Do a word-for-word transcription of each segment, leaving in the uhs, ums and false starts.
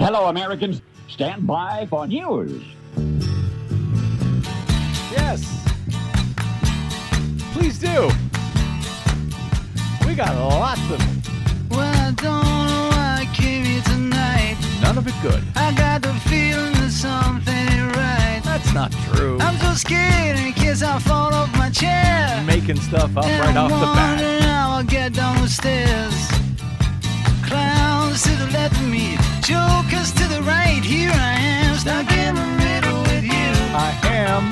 Hello, Americans. Stand by for news. Yes. Please do. We got lots of it. Well, I don't know why I came here tonight. None of it good. I got the feeling that something ain't right. That's not true. I'm so scared in case I fall off my chair. Making stuff up And right I'm off the bat. wondering how I'll get down the stairs. Clowns to the left of me, jokers to the right. Here I am, stuck in the middle with you. I am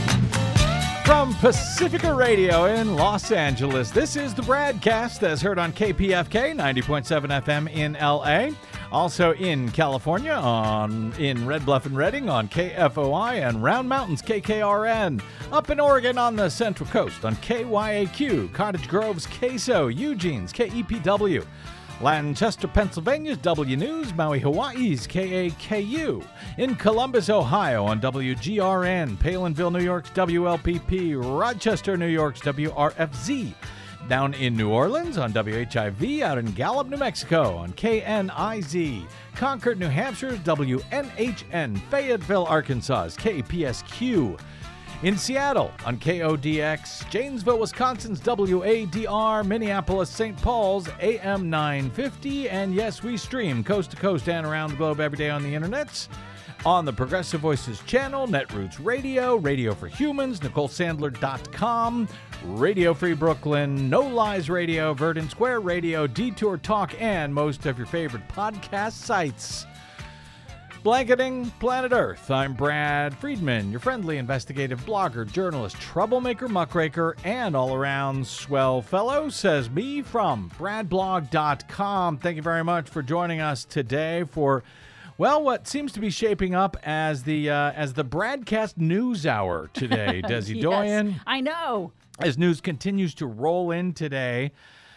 from Pacifica Radio in Los Angeles. This is the Bradcast as heard on K P F K ninety point seven F M in L A. Also in California on in Red Bluff and Redding on K F O I and Round Mountains K K R N. Up in Oregon on the Central Coast on K Y A Q, Cottage Grove's K S O, Eugene's K E P W. Lancaster, Pennsylvania's W News, Maui, Hawaii's K A K U, in Columbus, Ohio on W G R N, Palinville, New York's W L P P, Rochester, New York's W R F Z, down in New Orleans on W H I V, out in Gallup, New Mexico on K N I Z, Concord, New Hampshire's W N H N, Fayetteville, Arkansas's K P S Q, in Seattle on K O D X, Janesville, Wisconsin's W A D R, Minneapolis, Saint Paul's A M nine fifty, and yes, we stream coast to coast and around the globe every day on the internets, on the Progressive Voices channel, Netroots Radio, Radio for Humans, Nicole Sandler dot com, Radio Free Brooklyn, No Lies Radio, Verdant Square Radio, Detour Talk, and most of your favorite podcast sites. Blanketing Planet Earth, I'm Brad Friedman, your friendly investigative blogger, journalist, troublemaker, muckraker, and all-around swell fellow, says me from brad blog dot com. Thank you very much for joining us today for, well, what seems to be shaping up as the uh, as the Bradcast News Hour today. Desi Yes, Doyen. I know. As news continues to roll in today,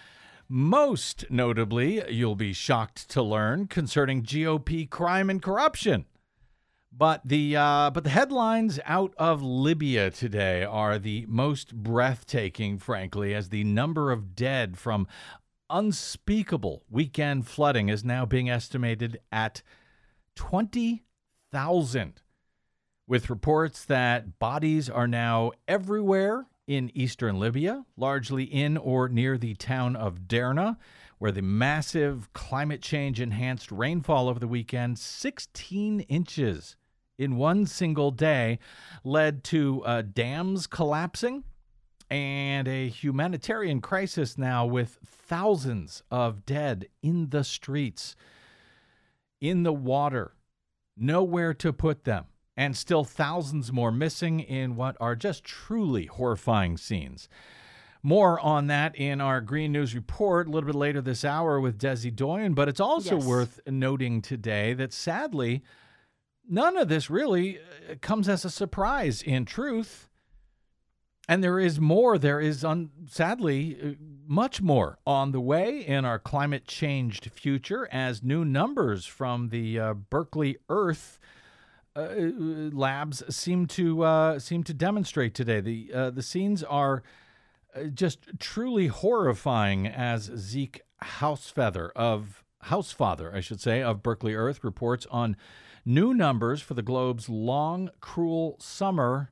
most notably, you'll be shocked to learn, concerning G O P crime and corruption. But the uh, but the headlines out of Libya today are the most breathtaking, frankly, as the number of dead from unspeakable weekend flooding is now being estimated at twenty thousand, with reports that bodies are now everywhere in eastern Libya, largely in or near the town of Derna, where the massive climate change-enhanced rainfall over the weekend, sixteen inches in one single day, led to uh, dams collapsing and a humanitarian crisis now with thousands of dead in the streets, in the water, nowhere to put them. And still thousands more missing in what are just truly horrifying scenes. More on that in our Green News Report a little bit later this hour with Desi Doyen. But it's also Yes. worth noting today that sadly, none of this really comes as a surprise in truth. And there is more. There is, un- sadly, much more on the way in our climate-changed future as new numbers from the uh, Berkeley Earth Uh, labs seem to uh, seem to demonstrate today. The uh, the scenes are just truly horrifying, as Zeke Hausfeather of Housefather, I should say, of Berkeley Earth reports on new numbers for the globe's long, cruel summer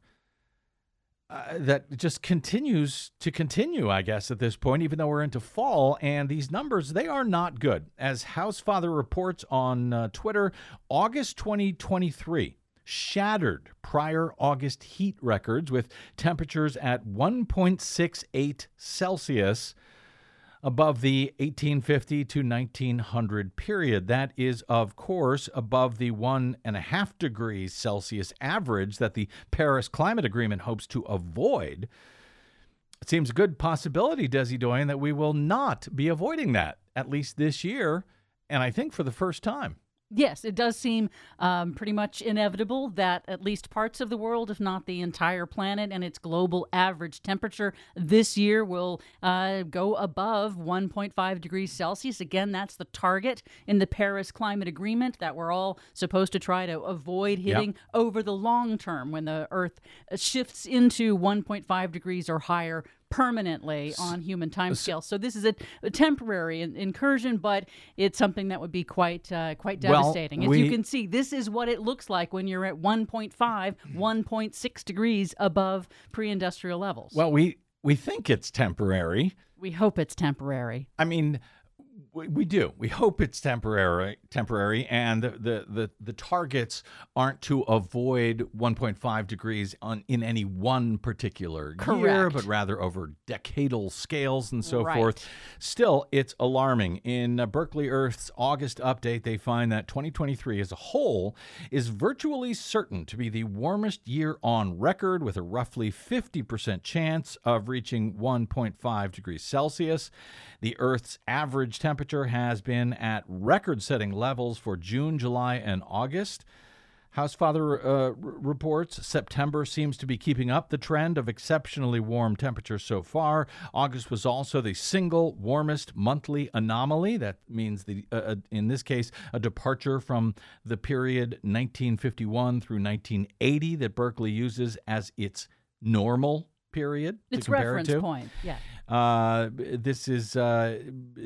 uh, that just continues to continue, I guess, at this point, even though we're into fall. And these numbers, they are not good. As Housefather reports on uh, Twitter, August twenty twenty-three shattered prior August heat records with temperatures at one point six eight Celsius above the eighteen fifty to nineteen hundred period. That is, of course, above the one and a half degrees Celsius average that the Paris Climate Agreement hopes to avoid. It seems a good possibility, Desi Doyen, that we will not be avoiding that, at least this year, and I think for the first time. Yes, it does seem um, pretty much inevitable that at least parts of the world, if not the entire planet, and its global average temperature this year will uh, go above one point five degrees Celsius. Again, that's the target in the Paris Climate Agreement that we're all supposed to try to avoid hitting yep. over the long term when the Earth shifts into one point five degrees or higher permanently on human timescales. So this is a, a temporary in- incursion, but it's something that would be quite uh, quite devastating. Well, As we, you can see, this is what it looks like when you're at one point five, one point six degrees above pre-industrial levels. Well, we we think it's temporary. We hope it's temporary. I mean, we, we do. We hope it's temporary, temporary, and the, the, the, the targets aren't to avoid one point five degrees on in any one particular year, Correct. but rather over decadal scales and so Right. forth. Still, it's alarming. In uh, Berkeley Earth's August update, they find that twenty twenty-three as a whole is virtually certain to be the warmest year on record, with a roughly fifty percent chance of reaching one point five degrees Celsius. The Earth's average temperature has been at record-setting levels for June, July, and August. Housefather uh, r- reports September seems to be keeping up the trend of exceptionally warm temperatures so far. August was also the single warmest monthly anomaly. That means, the uh, uh, in this case, a departure from the period nineteen fifty-one through nineteen eighty that Berkeley uses as its normal period to Its compare reference it to. point, yeah. Uh, this is uh,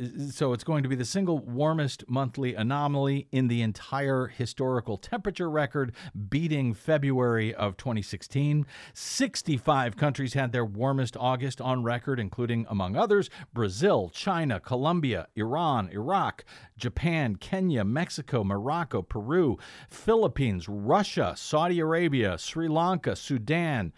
so it's going to be the single warmest monthly anomaly in the entire historical temperature record, beating February of twenty sixteen. sixty-five countries had their warmest August on record, including, among others, Brazil, China, Colombia, Iran, Iraq, Japan, Kenya, Mexico, Morocco, Peru, Philippines, Russia, Saudi Arabia, Sri Lanka, Sudan,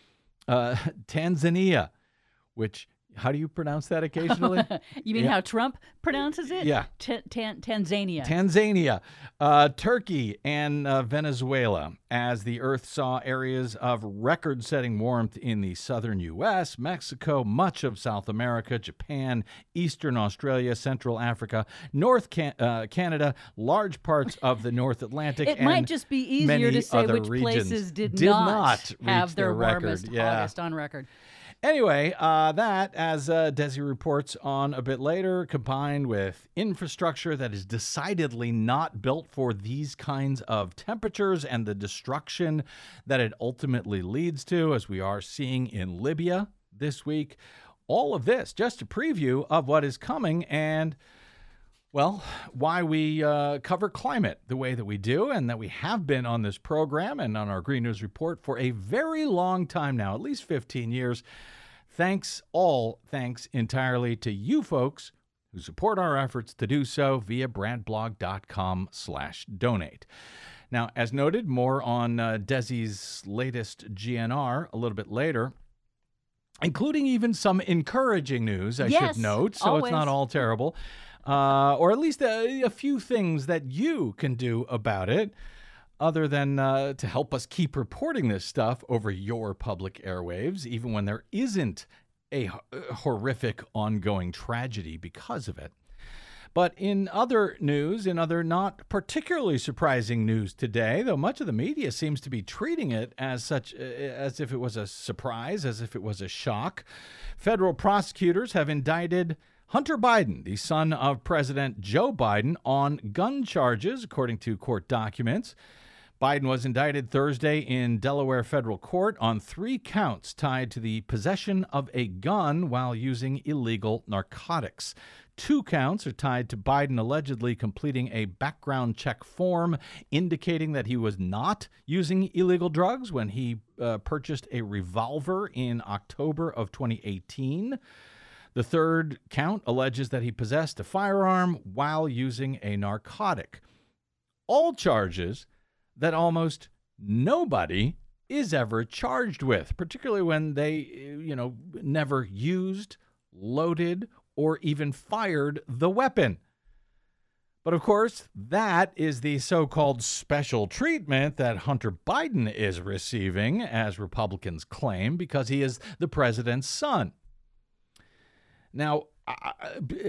uh, Tanzania, which, how do you pronounce that occasionally? You mean Yeah. how Trump pronounces it? Yeah. T- tan- Tanzania. Tanzania, uh, Turkey, and uh, Venezuela, as the Earth saw areas of record-setting warmth in the southern U S, Mexico, much of South America, Japan, eastern Australia, Central Africa, North Can- uh, Canada, large parts of the North Atlantic, It and might just be easier many to say other which regions places did, did not, not reach have their, their record. warmest Yeah. August on record. Anyway, uh, that, as uh, Desi reports on a bit later, combined with infrastructure that is decidedly not built for these kinds of temperatures and the destruction that it ultimately leads to, as we are seeing in Libya this week, all of this just a preview of what is coming and, well, why we uh, cover climate the way that we do and that we have been on this program and on our Green News Report for a very long time now, at least fifteen years. Thanks, all thanks entirely to you folks who support our efforts to do so via bradblog.com slash donate. Now, as noted, more on uh, Desi's latest G N R a little bit later, including even some encouraging news, I Yes, should note, so always. it's not all terrible. Uh, or at least a, a few things that you can do about it, other than uh, to help us keep reporting this stuff over your public airwaves, even when there isn't a h- horrific ongoing tragedy because of it. But in other news, in other not particularly surprising news today, though much of the media seems to be treating it as such, uh, as if it was a surprise, as if it was a shock, federal prosecutors have indicted Hunter Biden, the son of President Joe Biden, on gun charges, according to court documents. Biden was indicted Thursday in Delaware federal court on three counts tied to the possession of a gun while using illegal narcotics. Two counts are tied to Biden allegedly completing a background check form indicating that he was not using illegal drugs when he uh, purchased a revolver in October of twenty eighteen. The third count alleges that he possessed a firearm while using a narcotic. All charges that almost nobody is ever charged with, particularly when they, you know, never used, loaded, or even fired the weapon. But of course, that is the so-called special treatment that Hunter Biden is receiving, as Republicans claim, because he is the president's son. Now, uh,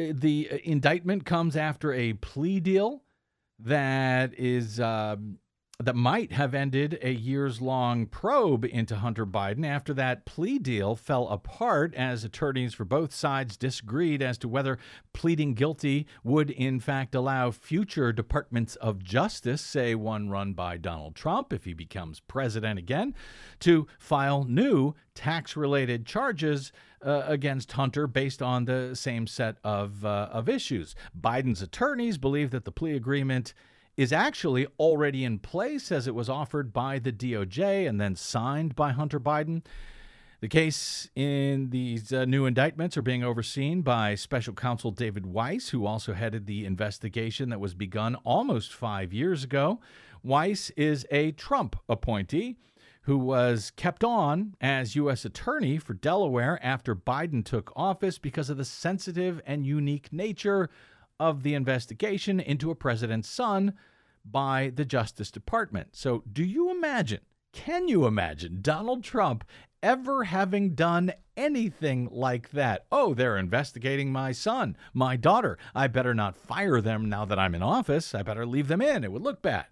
the indictment comes after a plea deal that is uh, that might have ended a years-long probe into Hunter Biden after that plea deal fell apart as attorneys for both sides disagreed as to whether pleading guilty would in fact allow future Departments of Justice, say one run by Donald Trump if he becomes president again, to file new tax-related charges uh, against Hunter based on the same set of, uh, of issues. Biden's attorneys believe that the plea agreement is actually already in place as it was offered by the D O J and then signed by Hunter Biden. The case in these uh, new indictments are being overseen by Special Counsel David Weiss, who also headed the investigation that was begun almost five years ago. Weiss is a Trump appointee who was kept on as U S attorney for Delaware after Biden took office because of the sensitive and unique nature of the investigation into a president's son by the Justice Department. So do you imagine, can you imagine Donald Trump ever having done anything like that? Oh, they're investigating my son, my daughter. I better not fire them now that I'm in office. I better leave them in. It would look bad.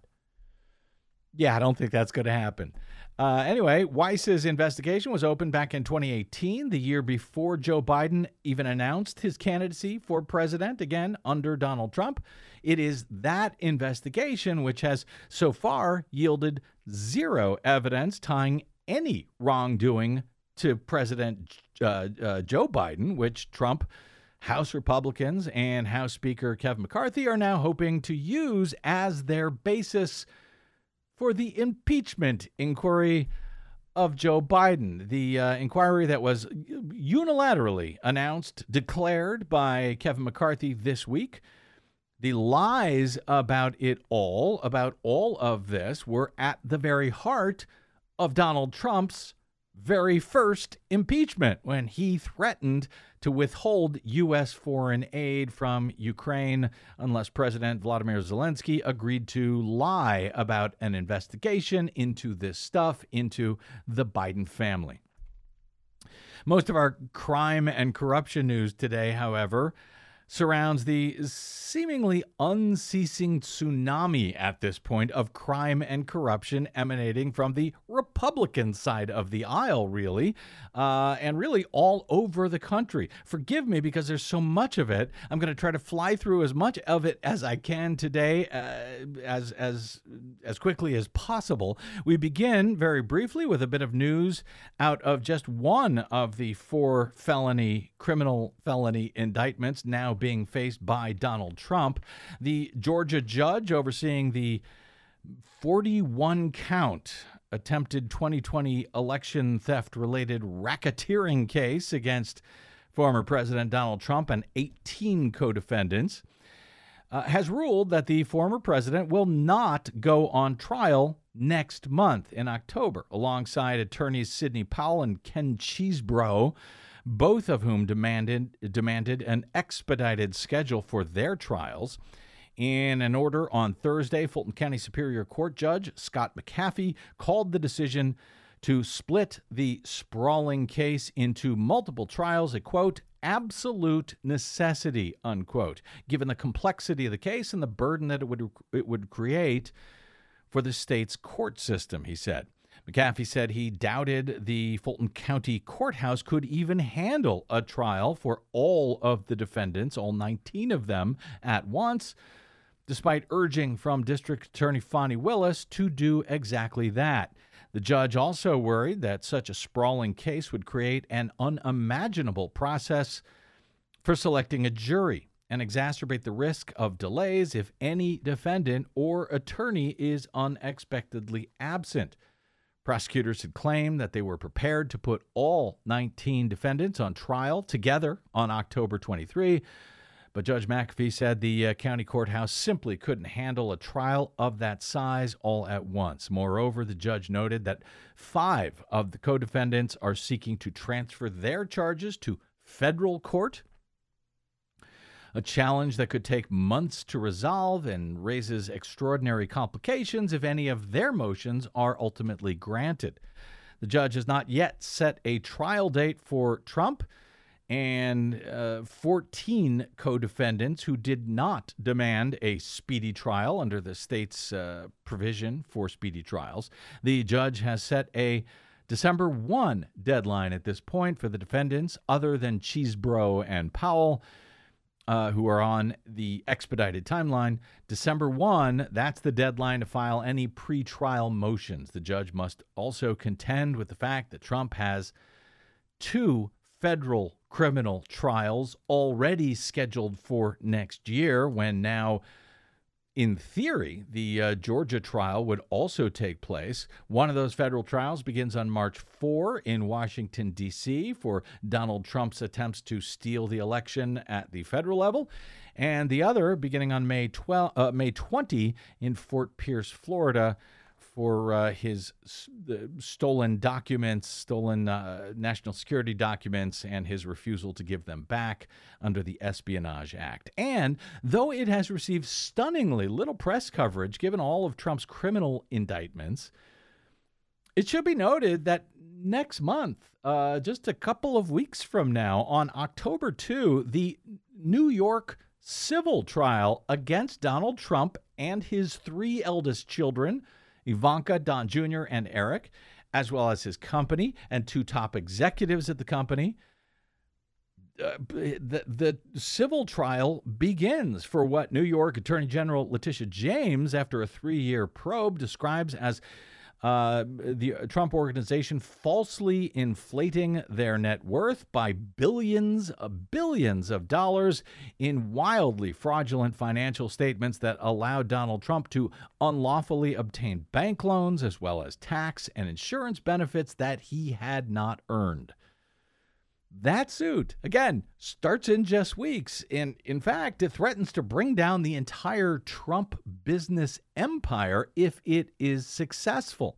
Yeah, I don't think that's going to happen. Uh, anyway, Weiss's investigation was opened back in twenty eighteen, the year before Joe Biden even announced his candidacy for president, again, under Donald Trump. It is that investigation which has so far yielded zero evidence tying any wrongdoing to President uh, uh, Joe Biden, which Trump, House Republicans, and House Speaker Kevin McCarthy are now hoping to use as their basis for the impeachment inquiry of Joe Biden. The uh, inquiry that was unilaterally announced, declared by Kevin McCarthy this week. The lies about it all, about all of this, were at the very heart of Donald Trump's very first impeachment, when he threatened to withhold U S foreign aid from Ukraine unless President Vladimir Zelensky agreed to lie about an investigation into this stuff, into the Biden family. Most of our crime and corruption news today, however, surrounds the seemingly unceasing tsunami at this point of crime and corruption emanating from the Republican side of the aisle, really, uh, and really all over the country. Forgive me because there's so much of it. I'm going to try to fly through as much of it as I can today, uh, as as as quickly as possible. We begin very briefly with a bit of news out of just one of the four felony, criminal felony indictments now being faced by Donald Trump. The Georgia judge overseeing the forty-one count attempted twenty twenty election theft-related racketeering case against former President Donald Trump and eighteen co-defendants uh, has ruled that the former president will not go on trial next month in October, alongside attorneys Sidney Powell and Ken Chesebro, both of whom demanded demanded an expedited schedule for their trials. In an order on Thursday, Fulton County Superior Court Judge Scott McAfee called the decision to split the sprawling case into multiple trials a, quote, absolute necessity, unquote, given the complexity of the case and the burden that it would it would create for the state's court system, he said. McAfee said he doubted the Fulton County Courthouse could even handle a trial for all of the defendants, all nineteen of them, at once, despite urging from District Attorney Fani Willis to do exactly that. The judge also worried that such a sprawling case would create an unimaginable process for selecting a jury and exacerbate the risk of delays if any defendant or attorney is unexpectedly absent. Prosecutors had claimed that they were prepared to put all nineteen defendants on trial together on October twenty-third, but Judge McAfee said the uh, county courthouse simply couldn't handle a trial of that size all at once. Moreover, the judge noted that five of the co-defendants are seeking to transfer their charges to federal court, a challenge that could take months to resolve and raises extraordinary complications if any of their motions are ultimately granted. The judge has not yet set a trial date for Trump, and uh, fourteen co-defendants who did not demand a speedy trial under the state's uh, provision for speedy trials. The judge has set a December first deadline at this point for the defendants, other than Cheesebro and Powell, uh, who are on the expedited timeline. December first, that's the deadline to file any pre-trial motions. The judge must also contend with the fact that Trump has two federal criminal trials already scheduled for next year, when now, in theory, the uh, Georgia trial would also take place. One of those federal trials begins on March fourth in Washington, D C for Donald Trump's attempts to steal the election at the federal level, and the other beginning on May twelfth, uh, May twentieth in Fort Pierce, Florida, for uh, his uh, stolen documents, stolen uh, national security documents, and his refusal to give them back under the Espionage Act. And though it has received stunningly little press coverage given all of Trump's criminal indictments, it should be noted that next month, uh, just a couple of weeks from now, on October second, the New York civil trial against Donald Trump and his three eldest children, Ivanka, Don Junior, and Eric, as well as his company and two top executives at the company. Uh, the, the civil trial begins for what New York Attorney General Letitia James, after a three-year probe, describes as uh, the Trump organization falsely inflating their net worth by billions, uh, billions of dollars in wildly fraudulent financial statements that allowed Donald Trump to unlawfully obtain bank loans as well as tax and insurance benefits that he had not earned. That suit, again, starts in just weeks. And in fact, it threatens to bring down the entire Trump business empire if it is successful.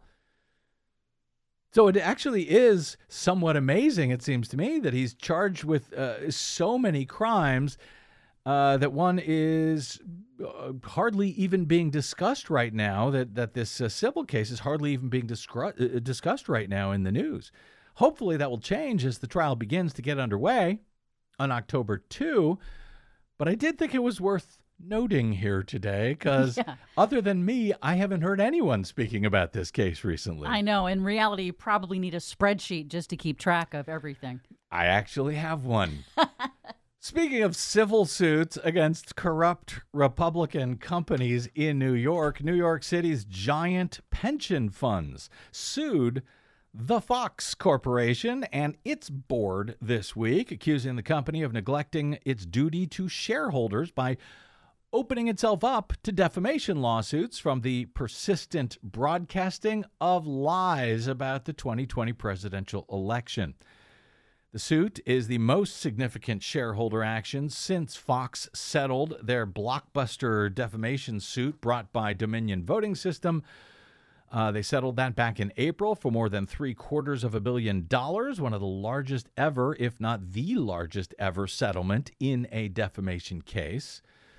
So it actually is somewhat amazing, it seems to me, that he's charged with uh, so many crimes uh, that one is uh, hardly even being discussed right now, that, that this uh, civil case is hardly even being discru- uh, discussed right now in the news. Hopefully that will change as the trial begins to get underway on October second. But I did think it was worth noting here today because yeah. other than me, I haven't heard anyone speaking about this case recently. I know. In reality, you probably need a spreadsheet just to keep track of everything. I actually have one. Speaking of civil suits against corrupt Republican companies in New York, New York City's giant pension funds sued the Fox Corporation and its board this week, accusing the company of neglecting its duty to shareholders by opening itself up to defamation lawsuits from the persistent broadcasting of lies about the twenty twenty presidential election. The suit is the most significant shareholder action since Fox settled their blockbuster defamation suit brought by Dominion Voting System. Uh, they settled that back in April for more than three quarters of a billion dollars, one of the largest ever, if not the largest ever, settlement in a defamation case.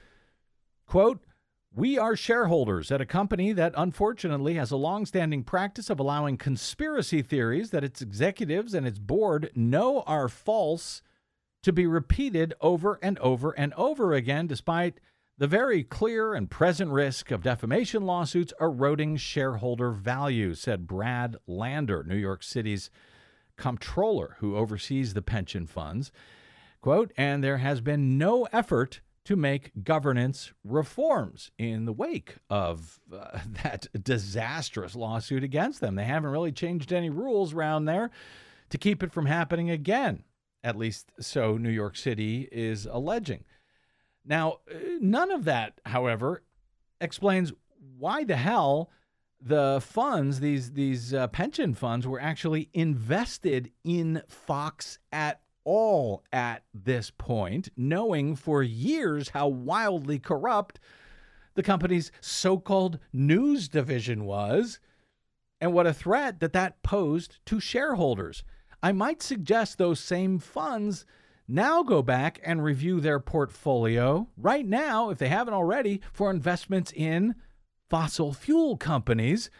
Quote, "We are shareholders at a company that unfortunately has a longstanding practice of allowing conspiracy theories that its executives and its board know are false to be repeated over and over and over again, despite the very clear and present risk of defamation lawsuits eroding shareholder value," said Brad Lander, New York City's comptroller who oversees the pension funds. Quote, "And there has been no effort to make governance reforms in the wake of uh, that disastrous lawsuit against them. They haven't really changed any rules around there to keep it from happening again, at least so New York City is alleging. Now, none of that, however, explains why the hell the funds, these these uh, pension funds, were actually invested in Fox at all at this point, knowing for years how wildly corrupt the company's so-called news division was, and what a threat that that posed to shareholders. I might suggest those same funds now go back and review their portfolio right now, if they haven't already, for investments in fossil fuel companies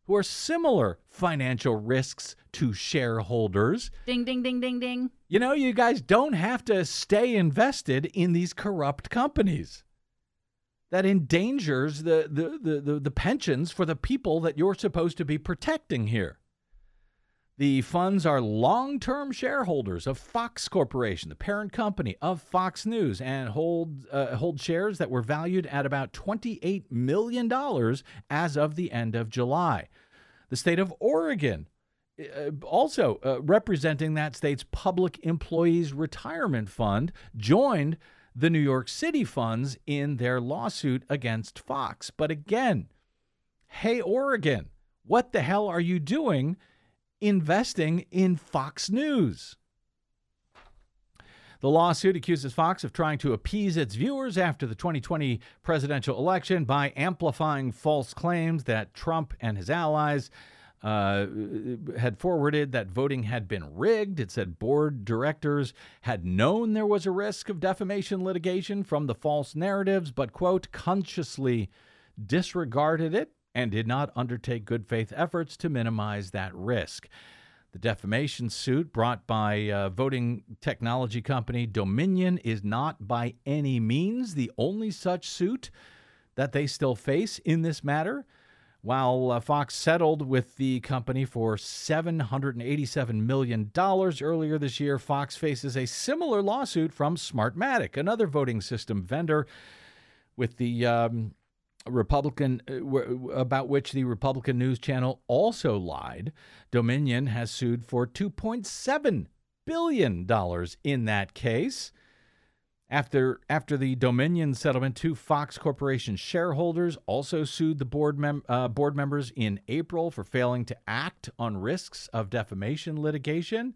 who are similar financial risks to shareholders. Ding, ding, ding, ding, ding. You know, you guys don't have to stay invested in these corrupt companies. That endangers the, the, the, the, the pensions for the people that you're supposed to be protecting here. The funds are long-term shareholders of Fox Corporation, the parent company of Fox News, and hold uh, hold shares that were valued at about twenty-eight million dollars as of the end of July. The state of Oregon, uh, also uh, representing that state's Public Employees Retirement Fund, joined the New York City funds in their lawsuit against Fox. But again, hey, Oregon, what the hell are you doing investing in Fox News? The lawsuit accuses Fox of trying to appease its viewers after the twenty twenty presidential election by amplifying false claims that Trump and his allies uh, had forwarded that voting had been rigged. It said board directors had known there was a risk of defamation litigation from the false narratives, but, quote, consciously disregarded it and did not undertake good faith efforts to minimize that risk. The defamation suit brought by uh, voting technology company Dominion is not by any means the only such suit that they still face in this matter. While uh, Fox settled with the company for seven hundred eighty-seven million dollars earlier this year, Fox faces a similar lawsuit from Smartmatic, another voting system vendor with the um, Republican uh, w- about which the Republican news channel also lied. Dominion has sued for two point seven billion dollars in that case. After after the Dominion settlement, two Fox Corporation shareholders also sued the board mem- uh, board members in April for failing to act on risks of defamation litigation.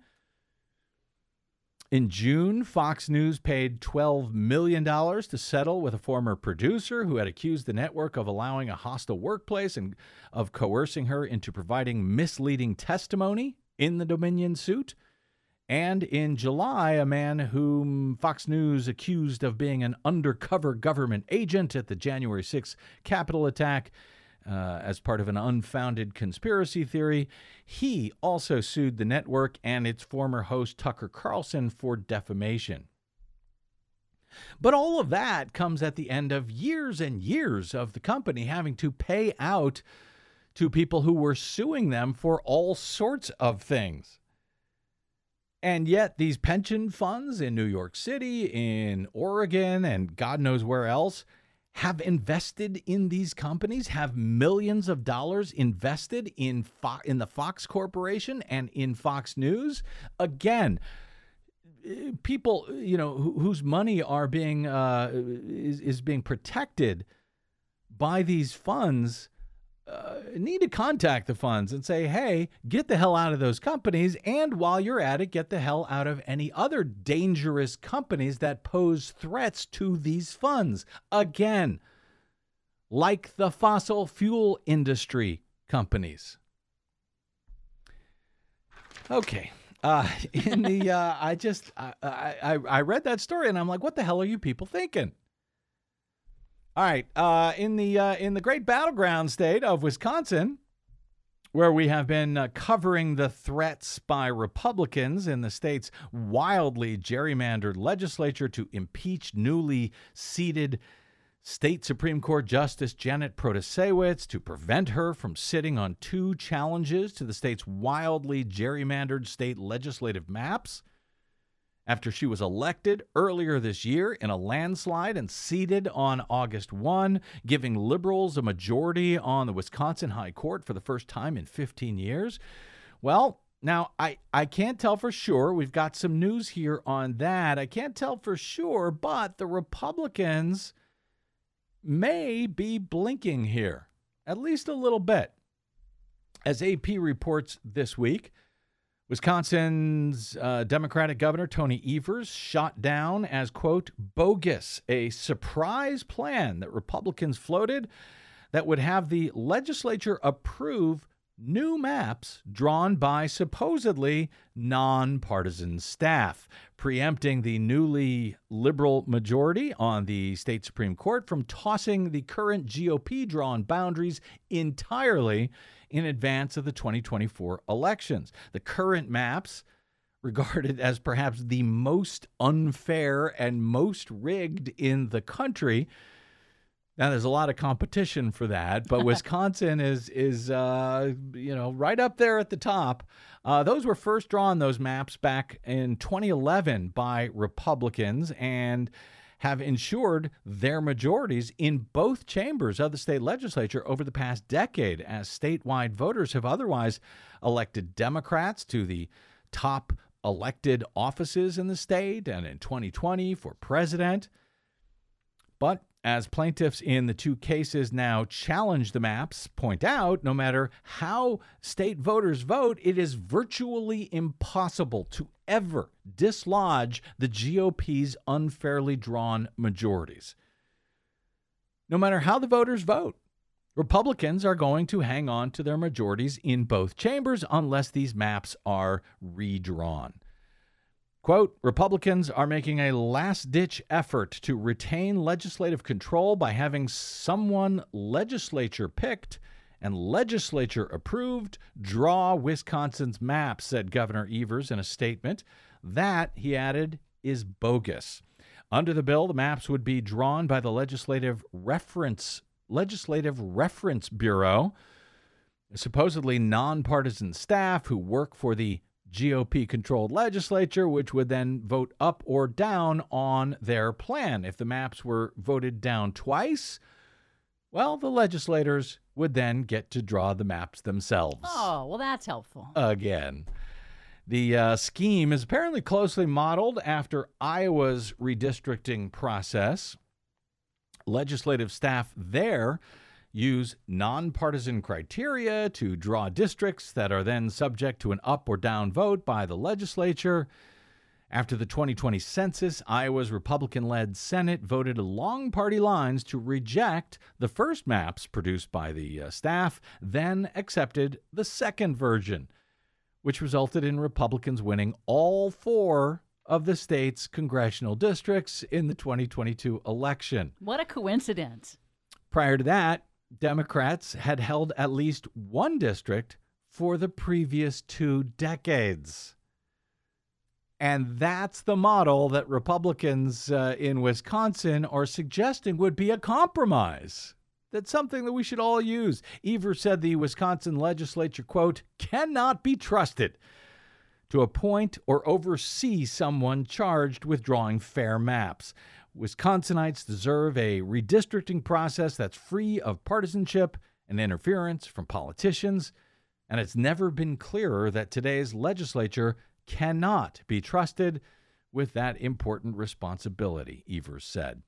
In June, Fox News paid twelve million dollars to settle with a former producer who had accused the network of allowing a hostile workplace and of coercing her into providing misleading testimony in the Dominion suit. And in July, a man whom Fox News accused of being an undercover government agent at the January sixth Capitol attack uh, as part of an unfounded conspiracy theory, he also sued the network and its former host Tucker Carlson for defamation. But all of that comes at the end of years and years of the company having to pay out to people who were suing them for all sorts of things. And yet these pension funds in New York City, in Oregon, and God knows where else have invested in these companies, have millions of dollars invested in Fo- in the Fox Corporation and in Fox News. Again, people, you know, wh- whose money are being uh, is, is being protected by these funds Uh, need to contact the funds and say, hey, get the hell out of those companies. And while you're at it, get the hell out of any other dangerous companies that pose threats to these funds. Again, like the fossil fuel industry companies. Okay. Uh, in the, uh, I just, I, I, I read that story and I'm like, what the hell are you people thinking? All right, uh, in the uh, in the great battleground state of Wisconsin, where we have been uh, covering the threats by Republicans in the state's wildly gerrymandered legislature to impeach newly seated State Supreme Court Justice Janet Protasewicz to prevent her from sitting on two challenges to the state's wildly gerrymandered state legislative maps. After she was elected earlier this year in a landslide and seated on August first, giving liberals a majority on the Wisconsin High Court for the first time in fifteen years. Well, now, I, I can't tell for sure. We've got some news here on that. I can't tell for sure, but the Republicans may be blinking here, at least a little bit. As A P reports this week, Wisconsin's uh, Democratic Governor Tony Evers shot down as, quote, bogus, a surprise plan that Republicans floated that would have the legislature approve new maps drawn by supposedly nonpartisan staff, preempting the newly liberal majority on the state Supreme Court from tossing the current G O P-drawn boundaries entirely in advance of the twenty twenty-four elections. The current maps, regarded as perhaps the most unfair and most rigged in the country. Now, there's a lot of competition for that, but Wisconsin is, is uh, you know, right up there at the top. Uh, those were first drawn, those maps, back in twenty eleven by Republicans and have ensured their majorities in both chambers of the state legislature over the past decade, as statewide voters have otherwise elected Democrats to the top elected offices in the state, and in twenty twenty for president. But as plaintiffs in the two cases now challenge the maps point out, no matter how state voters vote, it is virtually impossible to ever dislodge the G O P's unfairly drawn majorities. No matter how the voters vote, Republicans are going to hang on to their majorities in both chambers unless these maps are redrawn. Quote, Republicans are making a last-ditch effort to retain legislative control by having someone legislature picked and legislature approved draw Wisconsin's maps, said Governor Evers in a statement. That, he added, is bogus. Under the bill, the maps would be drawn by the Legislative Reference Legislative Reference Bureau, supposedly nonpartisan staff who work for the G O P-controlled legislature, which would then vote up or down on their plan. If the maps were voted down twice, well, the legislators would then get to draw the maps themselves. Oh, well, that's helpful. Again. The uh, scheme is apparently closely modeled after Iowa's redistricting process. Legislative staff there use nonpartisan criteria to draw districts that are then subject to an up or down vote by the legislature. After the twenty twenty census, Iowa's Republican-led Senate voted along party lines to reject the first maps produced by the uh, staff, then accepted the second version, which resulted in Republicans winning all four of the state's congressional districts in the twenty twenty-two election. What a coincidence. Prior to that, Democrats had held at least one district for the previous two decades. And that's the model that Republicans uh, in Wisconsin are suggesting would be a compromise. That's something that we should all use. Evers said the Wisconsin legislature, quote, cannot be trusted to appoint or oversee someone charged with drawing fair maps. Wisconsinites deserve a redistricting process that's free of partisanship and interference from politicians, and it's never been clearer that today's legislature cannot be trusted with that important responsibility, Evers said.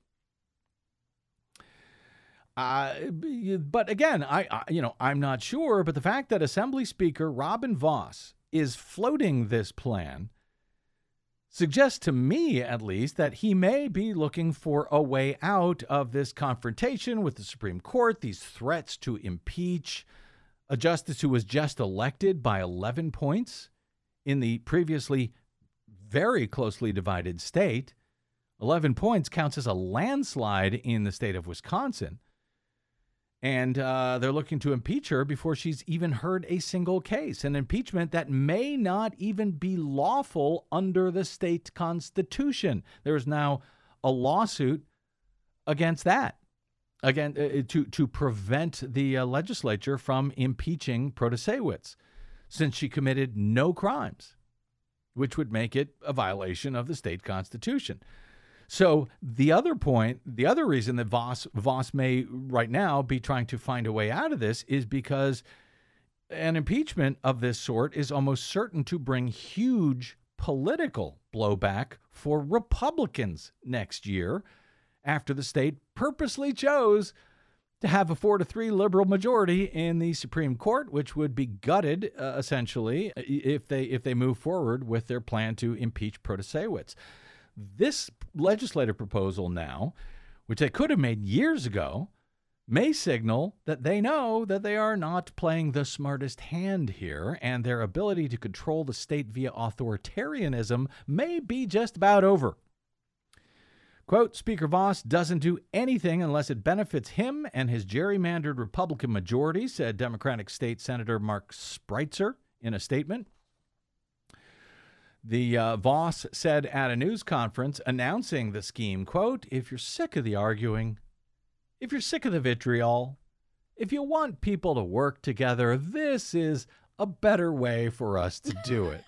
Uh, but again, I, I you know I'm not sure, but the fact that Assembly Speaker Robin Vos is floating this plan suggests to me, at least, that he may be looking for a way out of this confrontation with the Supreme Court, these threats to impeach a justice who was just elected by eleven points in the previously very closely divided state. eleven points counts as a landslide in the state of Wisconsin. And uh, they're looking to impeach her before she's even heard a single case, an impeachment that may not even be lawful under the state constitution. There is now a lawsuit against that, again, uh, to, to prevent the uh, legislature from impeaching Protasewicz, since she committed no crimes, which would make it a violation of the state constitution. So the other point, the other reason that Vos, Vos may right now be trying to find a way out of this is because an impeachment of this sort is almost certain to bring huge political blowback for Republicans next year, after the state purposely chose to have a four to three liberal majority in the Supreme Court, which would be gutted uh, essentially if they if they move forward with their plan to impeach Protasewicz. This legislative proposal now, which they could have made years ago, may signal that they know that they are not playing the smartest hand here, and their ability to control the state via authoritarianism may be just about over. Quote, Speaker Vos doesn't do anything unless it benefits him and his gerrymandered Republican majority, said Democratic State Senator Mark Spreitzer in a statement. The uh, Vos said at a news conference announcing the scheme, quote, if you're sick of the arguing, if you're sick of the vitriol, if you want people to work together, this is a better way for us to do it.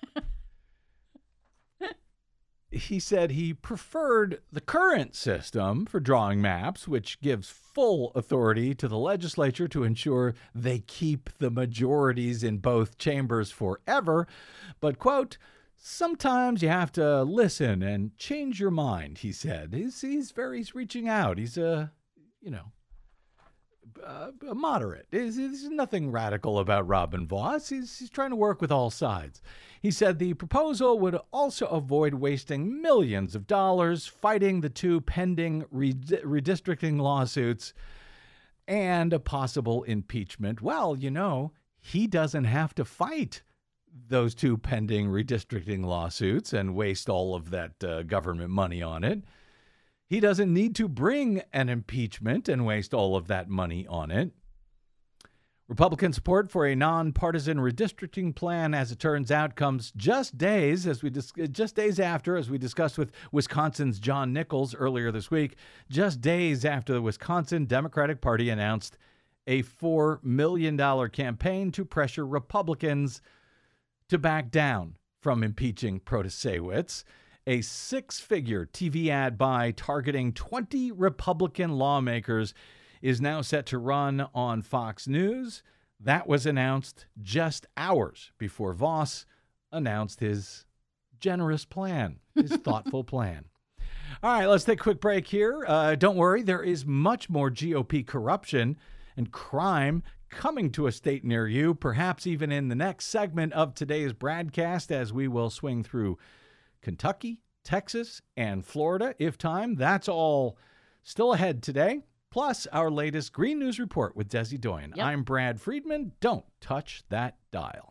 He said he preferred the current system for drawing maps, which gives full authority to the legislature to ensure they keep the majorities in both chambers forever. But, quote, sometimes you have to listen and change your mind, he said. He's, he's very, he's reaching out. He's a, you know, uh, a moderate. There's, there's nothing radical about Robin Vos. He's, he's trying to work with all sides. He said the proposal would also avoid wasting millions of dollars fighting the two pending red- redistricting lawsuits and a possible impeachment. Well, you know, he doesn't have to fight those two pending redistricting lawsuits and waste all of that uh, government money on it. He doesn't need to bring an impeachment and waste all of that money on it. Republican support for a nonpartisan redistricting plan, as it turns out, comes just days as we dis- just days after, as we discussed with Wisconsin's John Nichols earlier this week, just days after the Wisconsin Democratic Party announced a four million dollars campaign to pressure Republicans to back down from impeaching Protasewicz. A six-figure T V ad buy targeting twenty Republican lawmakers is now set to run on Fox News. That was announced just hours before Vos announced his generous plan, his thoughtful plan. All right, let's take a quick break here. Uh, don't worry, there is much more G O P corruption and crime coming to a state near you, perhaps even in the next segment of today's broadcast, as we will swing through Kentucky, Texas, and Florida, if time. That's all still ahead today, plus our latest Green News Report with Desi Doyen. Yep. I'm Brad Friedman. Don't touch that dial.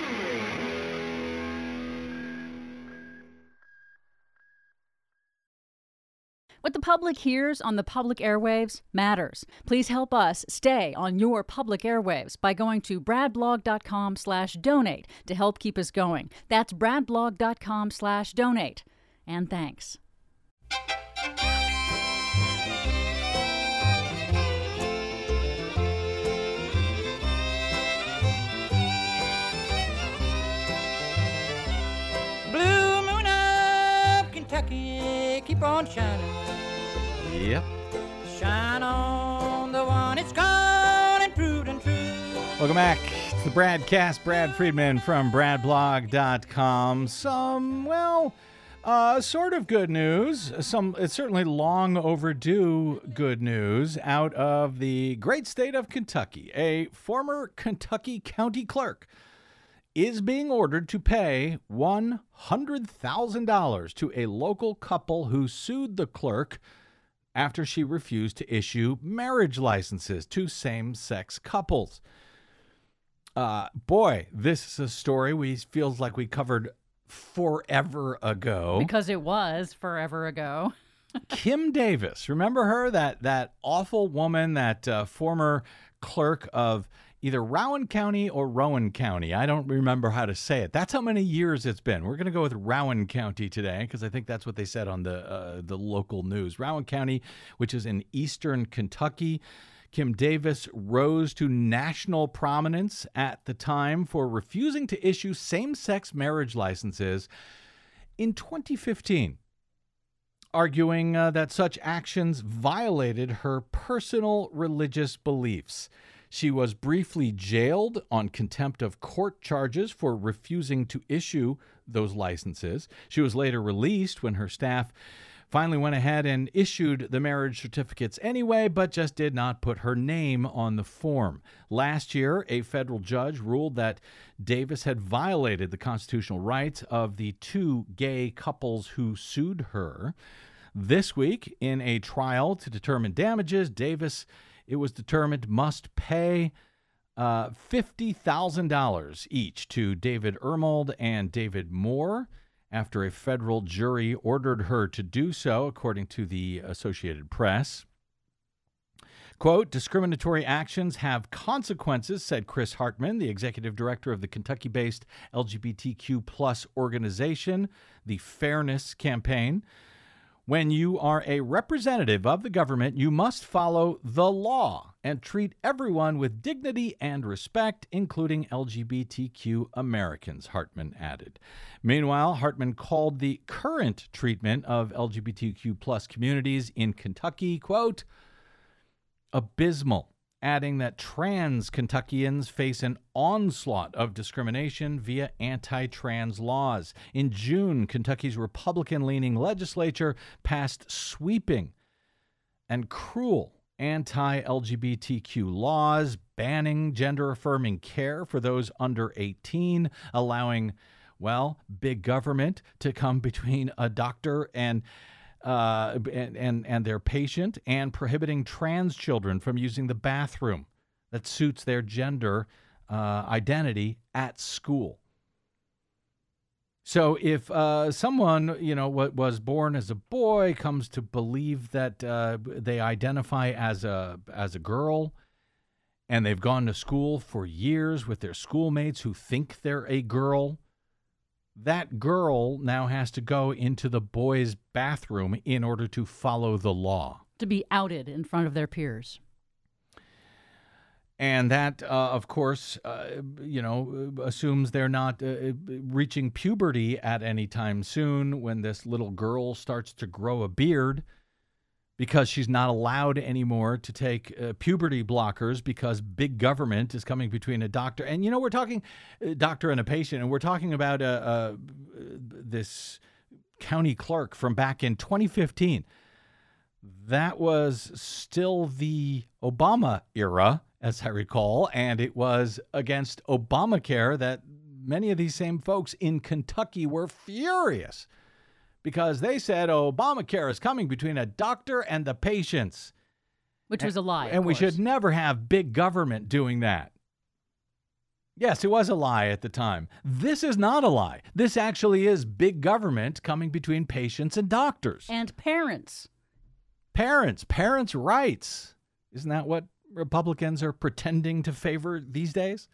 What the public hears on the public airwaves matters. Please help us stay on your public airwaves by going to bradblog.com slash donate to help keep us going. That's bradblog.com slash donate. And thanks. Blue moon of Kentucky, keep on shining. Yep. Shine on the one it's gone and proved and true. Welcome back to the Bradcast. Brad Friedman from bradblog dot com. Some, well, uh, sort of good news. Some, it's certainly long overdue good news out of the great state of Kentucky. A former Kentucky county clerk is being ordered to pay one hundred thousand dollars to a local couple who sued the clerk after she refused to issue marriage licenses to same-sex couples. Uh, boy, this is a story we feels like we covered forever ago. Because it was forever ago. Kim Davis, remember her? That that awful woman, that uh, former clerk of either Rowan County or Rowan County. I don't remember how to say it. That's how many years it's been. We're going to go with Rowan County today because I think that's what they said on the uh, the local news. Rowan County, which is in eastern Kentucky. Kim Davis rose to national prominence at the time for refusing to issue same-sex marriage licenses in twenty fifteen, arguing uh, that such actions violated her personal religious beliefs. She was briefly jailed on contempt of court charges for refusing to issue those licenses. She was later released when her staff finally went ahead and issued the marriage certificates anyway, but just did not put her name on the form. Last year, a federal judge ruled that Davis had violated the constitutional rights of the two gay couples who sued her. This week, in a trial to determine damages, Davis it was determined must pay uh, fifty thousand dollars each to David Ermold and David Moore after a federal jury ordered her to do so, according to the Associated Press. Quote, discriminatory actions have consequences, said Chris Hartman, the executive director of the Kentucky-based L G B T Q plus organization, the Fairness Campaign. When you are a representative of the government, you must follow the law and treat everyone with dignity and respect, including L G B T Q Americans, Hartman added. Meanwhile, Hartman called the current treatment of L G B T Q plus communities in Kentucky, quote, abysmal, adding that trans Kentuckians face an onslaught of discrimination via anti-trans laws. In June, Kentucky's Republican-leaning legislature passed sweeping and cruel anti-L G B T Q laws, banning gender-affirming care for those under eighteen, allowing, well, big government to come between a doctor and Uh, and, and and their patient, and prohibiting trans children from using the bathroom that suits their gender uh, identity at school. So if uh, someone, you know, what was born as a boy comes to believe that uh, they identify as a as a girl, and they've gone to school for years with their schoolmates who think they're a girl, that girl now has to go into the boys' bathroom in order to follow the law. To be outed in front of their peers. And that, uh, of course, uh, you know, assumes they're not uh, reaching puberty at any time soon when this little girl starts to grow a beard, because she's not allowed anymore to take uh, puberty blockers because big government is coming between a doctor. And, you know, we're talking a doctor and a patient, and we're talking about uh, uh, this county clerk from back in twenty fifteen. That was still the Obama era, as I recall, and it was against Obamacare that many of these same folks in Kentucky were furious, because they said Obamacare is coming between a doctor and the patients. Which was a lie. And we should never have big government doing that. Yes, it was a lie at the time. This is not a lie. This actually is big government coming between patients and doctors. And parents. Parents, parents' rights. Isn't that what Republicans are pretending to favor these days?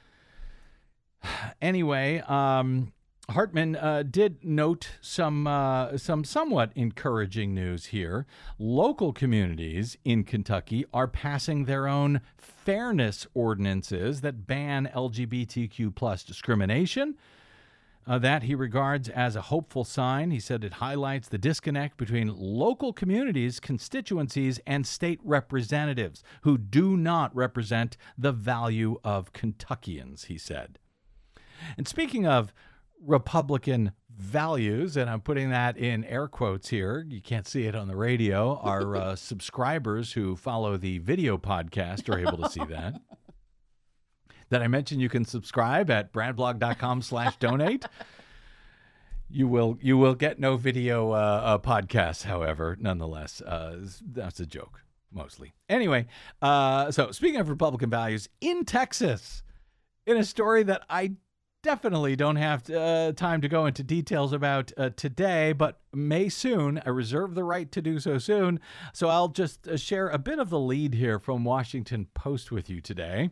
Anyway, um... Hartman uh, did note some uh, some somewhat encouraging news here. Local communities in Kentucky are passing their own fairness ordinances that ban L G B T Q plus discrimination. Uh, that he regards as a hopeful sign. He said it highlights the disconnect between local communities, constituencies, and state representatives who do not represent the value of Kentuckians, he said. And speaking of Republican values, and I'm putting that in air quotes here, you can't see it on the radio. Our uh, subscribers who follow the video podcast are able to see that. Did I mention you can subscribe at bradblog.com slash donate? You will you will get no video uh, uh, podcasts, however, nonetheless. Uh, that's a joke, mostly. Anyway, uh, so speaking of Republican values, in Texas, in a story that I definitely don't have to, uh, time to go into details about uh, today, but may soon. I reserve the right to do so soon. So I'll just uh, share a bit of the lead here from Washington Post with you today.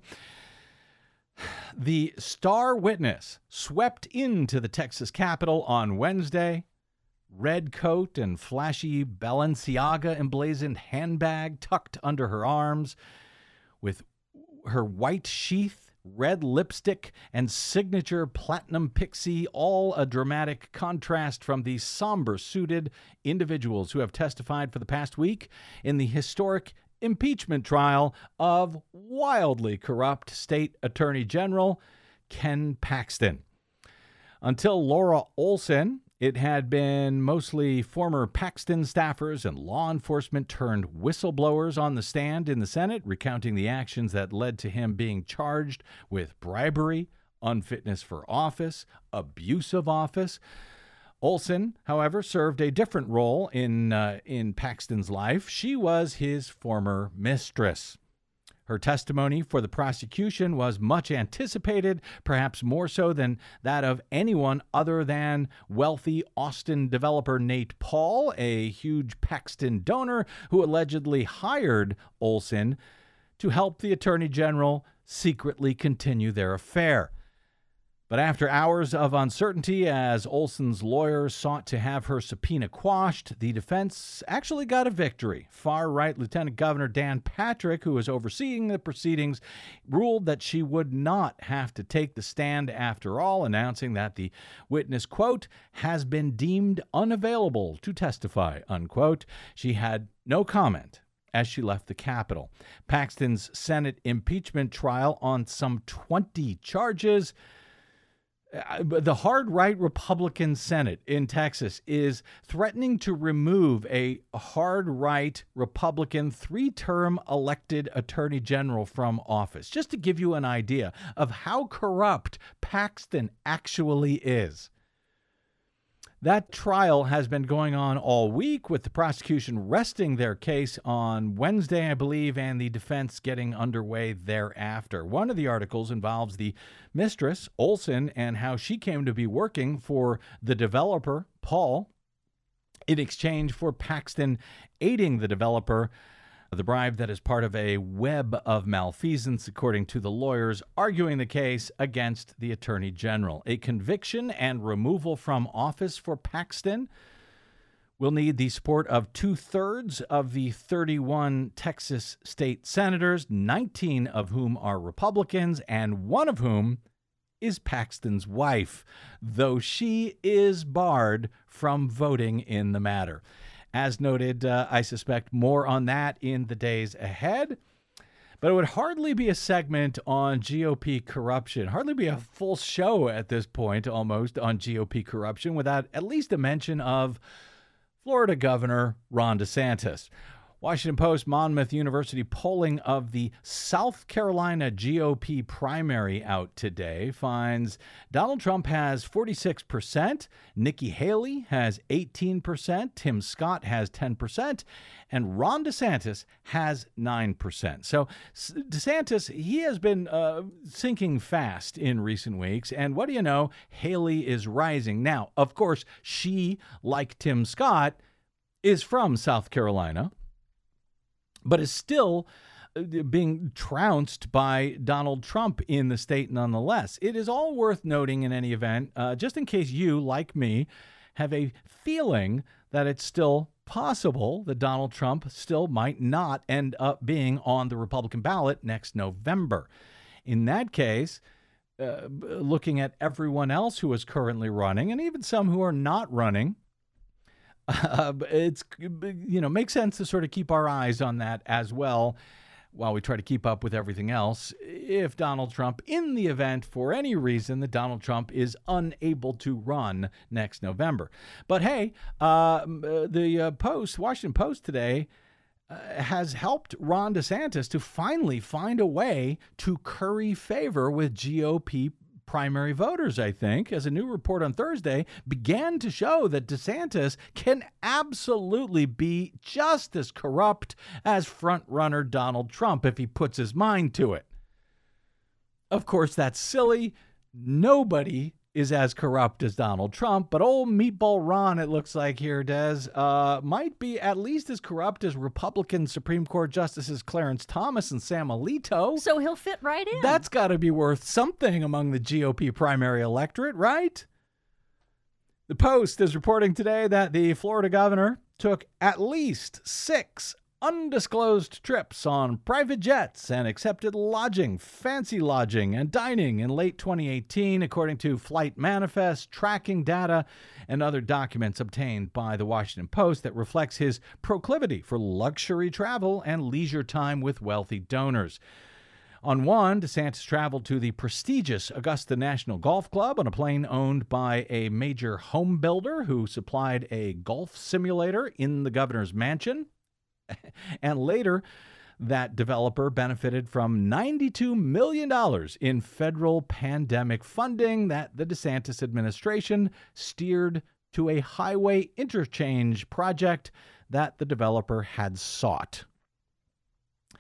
The Star Witness swept into the Texas Capitol on Wednesday. Red coat and flashy Balenciaga emblazoned handbag tucked under her arms, with her white sheath, red lipstick, and signature platinum pixie, all a dramatic contrast from the somber-suited individuals who have testified for the past week in the historic impeachment trial of wildly corrupt State Attorney General Ken Paxton. Until Laura Olson, it had been mostly former Paxton staffers and law enforcement turned whistleblowers on the stand in the Senate, recounting the actions that led to him being charged with bribery, unfitness for office, abuse of office. Olson, however, served a different role in uh, in Paxton's life. She was his former mistress. Her testimony for the prosecution was much anticipated, perhaps more so than that of anyone other than wealthy Austin developer Nate Paul, a huge Paxton donor who allegedly hired Olson to help the Attorney General secretly continue their affair. But after hours of uncertainty, as Olson's lawyers sought to have her subpoena quashed, the defense actually got a victory. Far-right Lieutenant Governor Dan Patrick, who was overseeing the proceedings, ruled that she would not have to take the stand after all, announcing that the witness, quote, has been deemed unavailable to testify, unquote. She had no comment as she left the Capitol. Paxton's Senate impeachment trial on some twenty charges. The hard right Republican Senate in Texas is threatening to remove a hard right Republican three-term elected attorney general from office, just to give you an idea of how corrupt Paxton actually is. That trial has been going on all week, with the prosecution resting their case on Wednesday, I believe, and the defense getting underway thereafter. One of the articles involves the mistress, Olson, and how she came to be working for the developer, Paul, in exchange for Paxton aiding the developer. The bribe that is part of a web of malfeasance, according to the lawyers arguing the case against the Attorney General. A conviction and removal from office for Paxton will need the support of two-thirds of the thirty-one Texas state senators, nineteen of whom are Republicans, and one of whom is Paxton's wife, though she is barred from voting in the matter. As noted, uh, I suspect more on that in the days ahead. But it would hardly be a segment on G O P corruption, hardly be a full show at this point almost on G O P corruption without at least a mention of Florida Governor Ron DeSantis. Washington Post Monmouth University polling of the South Carolina G O P primary out today finds Donald Trump has forty-six percent, Nikki Haley has eighteen percent, Tim Scott has ten percent, and Ron DeSantis has nine percent. So DeSantis, he has been uh, sinking fast in recent weeks, and what do you know? Haley is rising. Now, of course, she, like Tim Scott, is from South Carolina, but is still being trounced by Donald Trump in the state nonetheless. It is all worth noting in any event, uh, just in case you, like me, have a feeling that it's still possible that Donald Trump still might not end up being on the Republican ballot next November. In that case, uh, looking at everyone else who is currently running, and even some who are not running, Uh, it's, you know, makes sense to sort of keep our eyes on that as well while we try to keep up with everything else. If Donald Trump, in the event for any reason that Donald Trump is unable to run next November. But hey, uh, the uh, Post, Washington Post today uh, has helped Ron DeSantis to finally find a way to curry favor with G O P primary voters, I think, as a new report on Thursday began to show that DeSantis can absolutely be just as corrupt as frontrunner Donald Trump if he puts his mind to it. Of course, that's silly. Nobody is as corrupt as Donald Trump, but old Meatball Ron, it looks like here, Des, uh, might be at least as corrupt as Republican Supreme Court Justices Clarence Thomas and Sam Alito. So he'll fit right in. That's got to be worth something among the G O P primary electorate, right? The Post is reporting today that the Florida governor took at least six undisclosed trips on private jets and accepted lodging, fancy lodging, and dining in late twenty eighteen, according to flight manifests, tracking data, and other documents obtained by the Washington Post that reflects his proclivity for luxury travel and leisure time with wealthy donors. On one, DeSantis traveled to the prestigious Augusta National Golf Club on a plane owned by a major home builder who supplied a golf simulator in the governor's mansion. And later, that developer benefited from ninety-two million dollars in federal pandemic funding that the DeSantis administration steered to a highway interchange project that the developer had sought.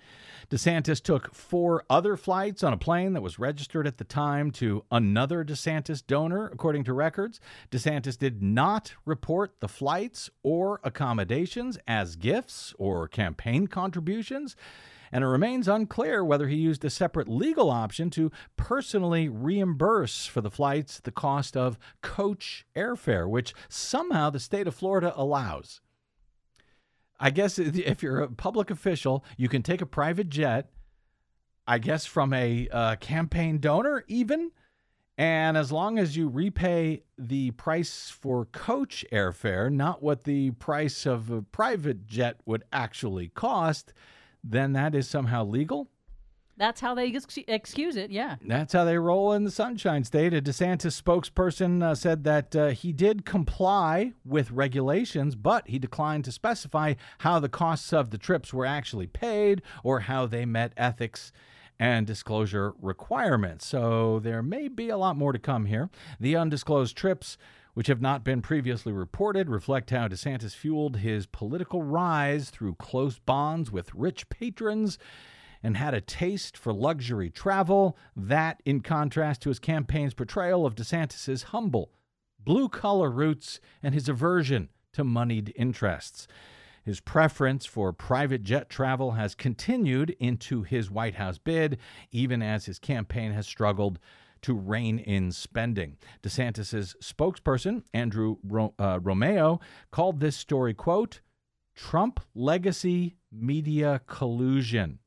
DeSantis took four other flights on a plane that was registered at the time to another DeSantis donor, according to records. DeSantis did not report the flights or accommodations as gifts or campaign contributions, and it remains unclear whether he used a separate legal option to personally reimburse for the flights the cost of coach airfare, which somehow the state of Florida allows. I guess if you're a public official, you can take a private jet, I guess from a uh, campaign donor even, and as long as you repay the price for coach airfare, not what the price of a private jet would actually cost, then that is somehow legal. That's how they ex- excuse it, yeah. That's how they roll in the Sunshine State. A DeSantis spokesperson uh, said that uh, he did comply with regulations, but he declined to specify how the costs of the trips were actually paid or how they met ethics and disclosure requirements. So there may be a lot more to come here. The undisclosed trips, which have not been previously reported, reflect how DeSantis fueled his political rise through close bonds with rich patrons and had a taste for luxury travel. That, in contrast to his campaign's portrayal of DeSantis's humble, blue-collar roots and his aversion to moneyed interests. His preference for private jet travel has continued into his White House bid, even as his campaign has struggled to rein in spending. DeSantis's spokesperson, Andrew Ro- uh, Romeo, called this story, quote, Trump legacy media collusion.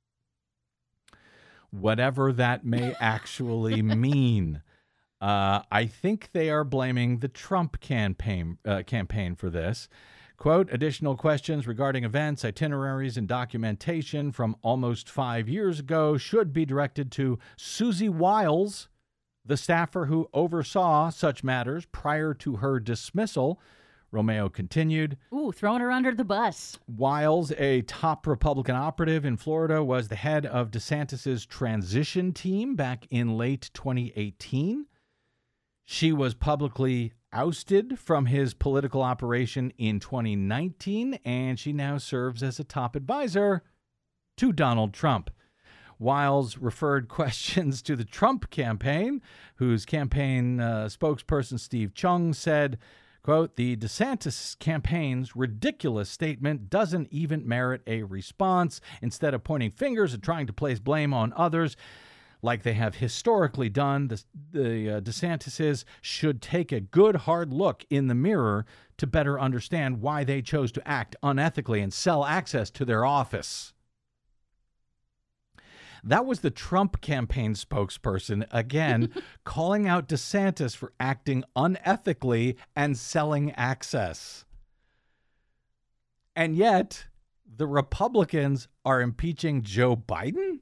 Whatever that may actually mean. Uh, I think they are blaming the Trump campaign uh, campaign for this. Quote, additional questions regarding events, itineraries, and documentation from almost five years ago should be directed to Susie Wiles, the staffer who oversaw such matters prior to her dismissal. Romeo continued. Ooh, throwing her under the bus. Wiles, a top Republican operative in Florida, was the head of DeSantis's transition team back in late twenty eighteen. She was publicly ousted from his political operation in twenty nineteen, and she now serves as a top advisor to Donald Trump. Wiles referred questions to the Trump campaign, whose campaign uh, spokesperson Steve Chung said, quote, the DeSantis campaign's ridiculous statement doesn't even merit a response. Instead of pointing fingers and trying to place blame on others, like they have historically done, the, the uh, DeSantises should take a good hard look in the mirror to better understand why they chose to act unethically and sell access to their office. That was the Trump campaign spokesperson, again, calling out DeSantis for acting unethically and selling access. And yet, the Republicans are impeaching Joe Biden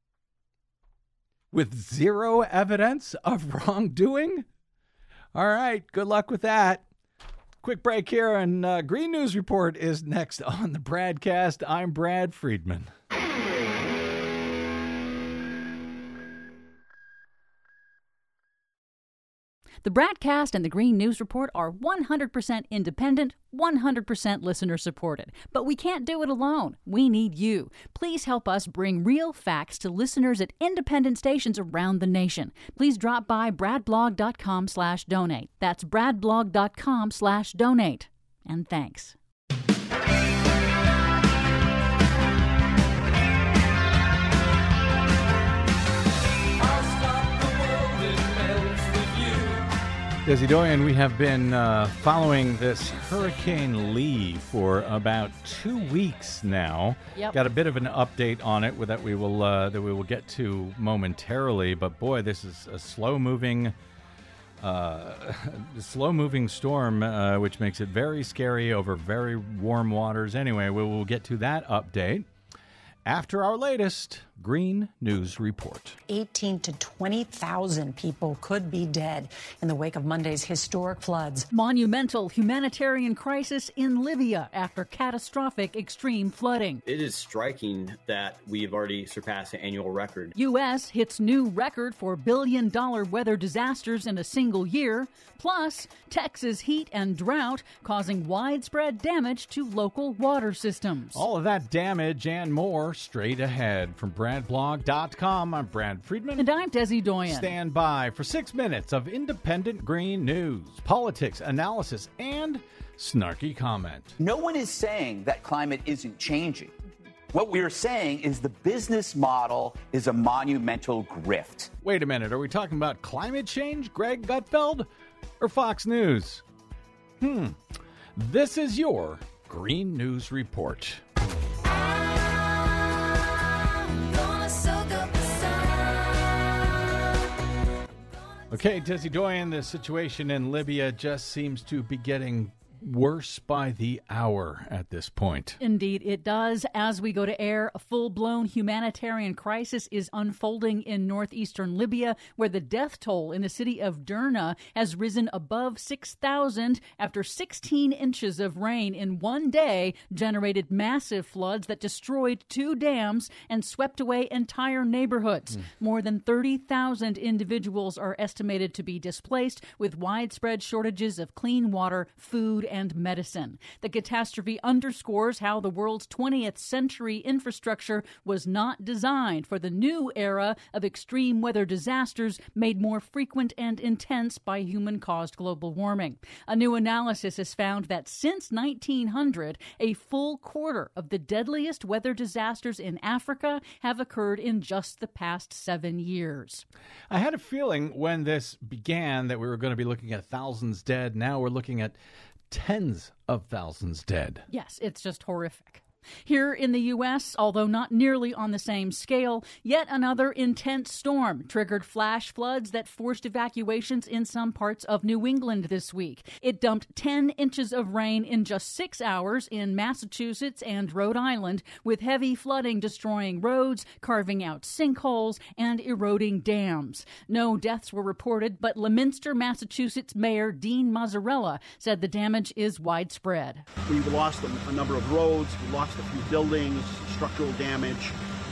with zero evidence of wrongdoing? All right, good luck with that. Quick break here, and uh, Green News Report is next on the Bradcast. I'm Brad Friedman. The Bradcast and the Green News Report are one hundred percent independent, one hundred percent listener supported. But we can't do it alone. We need you. Please help us bring real facts to listeners at independent stations around the nation. Please drop by bradblog.com slash donate. That's bradblog.com slash donate. And thanks. Desi Doyen, we have been uh, following this Hurricane Lee for about two weeks now. Yep. Got a bit of an update on it that we will uh, that we will get to momentarily. But boy, this is a slow-moving, uh, slow-moving storm, uh, which makes it very scary over very warm waters. Anyway, we will get to that update after our latest Green News Report. eighteen to twenty thousand people could be dead in the wake of Monday's historic floods. Monumental humanitarian crisis in Libya after catastrophic extreme flooding. It is striking that we've already surpassed the annual record. U S hits new record for billion-dollar weather disasters in a single year. Plus, Texas heat and drought causing widespread damage to local water systems. All of that damage and more straight ahead. From brad blog dot com, I'm Brad Friedman. And I'm Desi Doyen. Stand by for six minutes of independent green news, politics, analysis, and snarky comment. No one is saying that climate isn't changing. What we're saying is the business model is a monumental grift. Wait a minute, are we talking about climate change, Greg Gutfeld, or Fox News? Hmm. This is your Green News Report. Okay, Desi Doyen, the situation in Libya just seems to be getting worse by the hour at this point. Indeed, it does. As we go to air, a full-blown humanitarian crisis is unfolding in northeastern Libya, where the death toll in the city of Derna has risen above six thousand after sixteen inches of rain in one day generated massive floods that destroyed two dams and swept away entire neighborhoods. Mm. More than thirty thousand individuals are estimated to be displaced, with widespread shortages of clean water, food, and and medicine. The catastrophe underscores how the world's twentieth century infrastructure was not designed for the new era of extreme weather disasters made more frequent and intense by human-caused global warming. A new analysis has found that since nineteen hundred, a full quarter of the deadliest weather disasters in Africa have occurred in just the past seven years. I had a feeling when this began that we were going to be looking at thousands dead. Now we're looking at tens of thousands dead. Yes, it's just horrific. Here in the U S, although not nearly on the same scale, yet another intense storm triggered flash floods that forced evacuations in some parts of New England this week. It dumped ten inches of rain in just six hours in Massachusetts and Rhode Island, with heavy flooding destroying roads, carving out sinkholes, and eroding dams. No deaths were reported, but Leominster, Massachusetts Mayor Dean Mazzarella said the damage is widespread. We've lost a, a number of roads, we lost a few buildings, structural damage.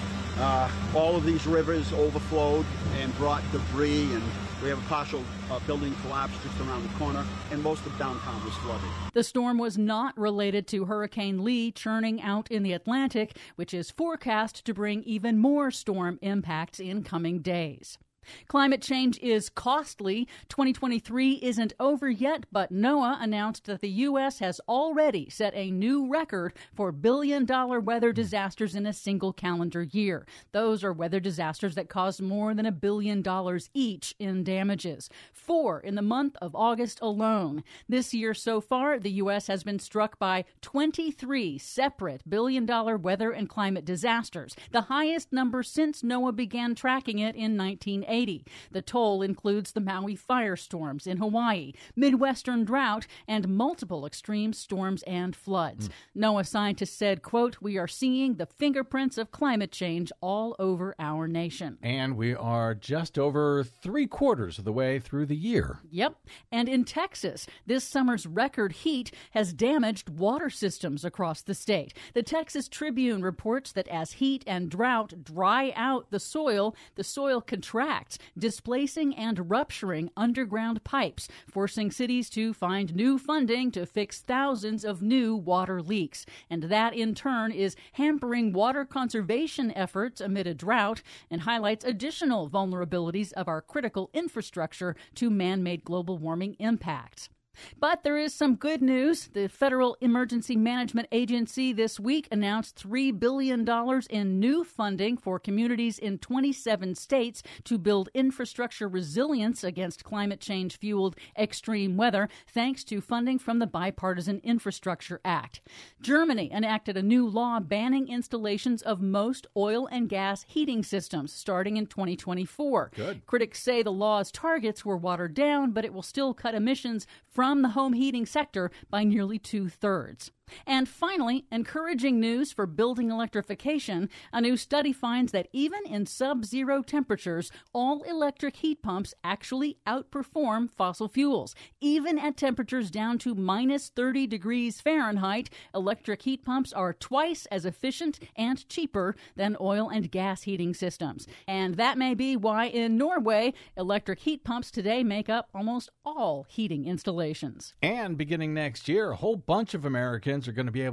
Uh, all of these rivers overflowed and brought debris, and we have a partial uh, building collapse just around the corner, and most of downtown was flooded. The storm was not related to Hurricane Lee churning out in the Atlantic, which is forecast to bring even more storm impacts in coming days. Climate change is costly. twenty twenty-three isn't over yet, but NOAA announced that the U S has already set a new record for billion-dollar weather disasters in a single calendar year. Those are weather disasters that caused more than a billion dollars each in damages. Four in the month of August alone. This year so far, the U S has been struck by twenty-three separate billion-dollar weather and climate disasters, the highest number since NOAA began tracking it in nineteen eighty. The toll includes the Maui firestorms in Hawaii, Midwestern drought, and multiple extreme storms and floods. Mm. NOAA scientists said, quote, "We are seeing the fingerprints of climate change all over our nation." And we are just over three quarters of the way through the year. Yep. And in Texas, this summer's record heat has damaged water systems across the state. The Texas Tribune reports that as heat and drought dry out the soil, the soil contracts, displacing and rupturing underground pipes, forcing cities to find new funding to fix thousands of new water leaks. And that, in turn, is hampering water conservation efforts amid a drought and highlights additional vulnerabilities of our critical infrastructure to man-made global warming impacts. But there is some good news. The Federal Emergency Management Agency this week announced three billion dollars in new funding for communities in twenty-seven states to build infrastructure resilience against climate change-fueled extreme weather, thanks to funding from the Bipartisan Infrastructure Act. Germany enacted a new law banning installations of most oil and gas heating systems starting in twenty twenty-four. Good. Critics say the law's targets were watered down, but it will still cut emissions from from the home heating sector by nearly two-thirds. And finally, encouraging news for building electrification. A new study finds that even in sub-zero temperatures, all-electric heat pumps actually outperform fossil fuels. Even at temperatures down to minus thirty degrees Fahrenheit, electric heat pumps are twice as efficient and cheaper than oil and gas heating systems. And that may be why in Norway, electric heat pumps today make up almost all heating installations. And beginning next year, a whole bunch of Americans are going to be able to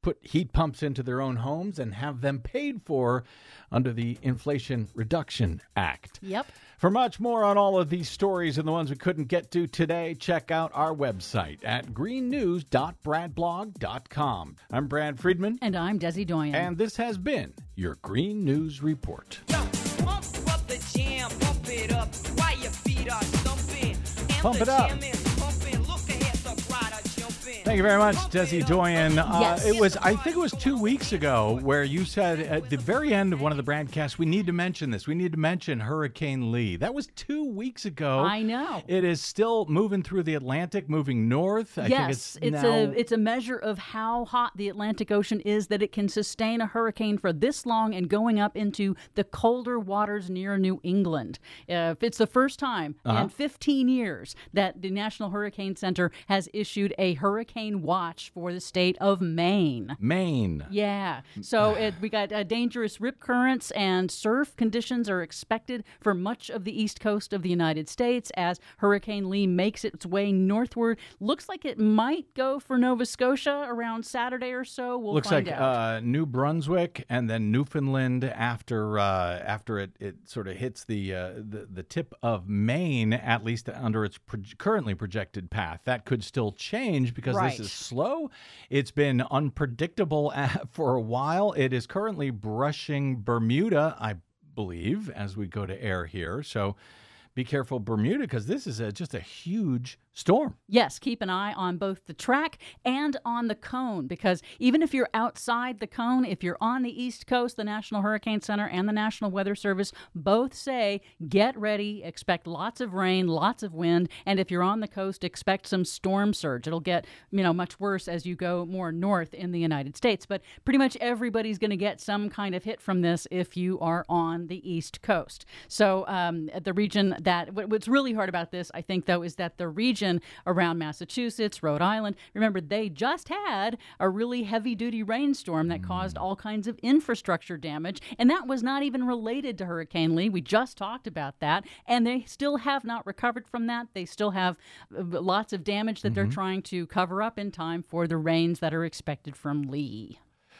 put heat pumps into their own homes and have them paid for under the Inflation Reduction Act. Yep. For much more on all of these stories and the ones we couldn't get to today, check out our website at green news dot brad blog dot com. I'm Brad Friedman. And I'm Desi Doyen. And this has been your Green News Report. Yo, pump up the jam, pump it up while your feet are stumping. And Pump the it up. jam is pumping. Look ahead, the crowd are jumping. Thank you very much, Desi Doyen. Uh, Yes. It was, I think it was two weeks ago where you said at the very end of one of the broadcasts, we need to mention this. We need to mention Hurricane Lee. That was two weeks ago. I know. It is still moving through the Atlantic, moving north. I yes, think it's, it's now... a it's a measure of how hot the Atlantic Ocean is that it can sustain a hurricane for this long and going up into the colder waters near New England. Uh, if it's the first time Uh-huh. in fifteen years that the National Hurricane Center has issued a hurricane watch for the state of Maine. Maine. Yeah. So it, we got uh, dangerous rip currents and surf conditions are expected for much of the east coast of the United States as Hurricane Lee makes its way northward. Looks like it might go for Nova Scotia around Saturday or so. We'll Looks find like out. uh, New Brunswick and then Newfoundland after uh, after it, it sort of hits the, uh, the the tip of Maine, at least under its pro- currently projected path. That could still change because Right. this is slow. It's been unpredictable for a while. It is currently brushing Bermuda, I believe, as we go to air here. So be careful, Bermuda, because this is a, just a huge storm. Yes, keep an eye on both the track and on the cone because even if you're outside the cone, if you're on the East Coast, the National Hurricane Center and the National Weather Service both say get ready, expect lots of rain, lots of wind, and if you're on the coast, expect some storm surge. It'll get, you know, much worse as you go more north in the United States, but pretty much everybody's going to get some kind of hit from this if you are on the East Coast. So um, the region that, what's really hard about this, I think, though, is that the region around Massachusetts, Rhode Island. Remember, they just had a really heavy-duty rainstorm that caused all kinds of infrastructure damage, and that was not even related to Hurricane Lee. We just talked about that, and they still have not recovered from that. They still have uh, lots of damage that Mm-hmm. they're trying to cover up in time for the rains that are expected from Lee.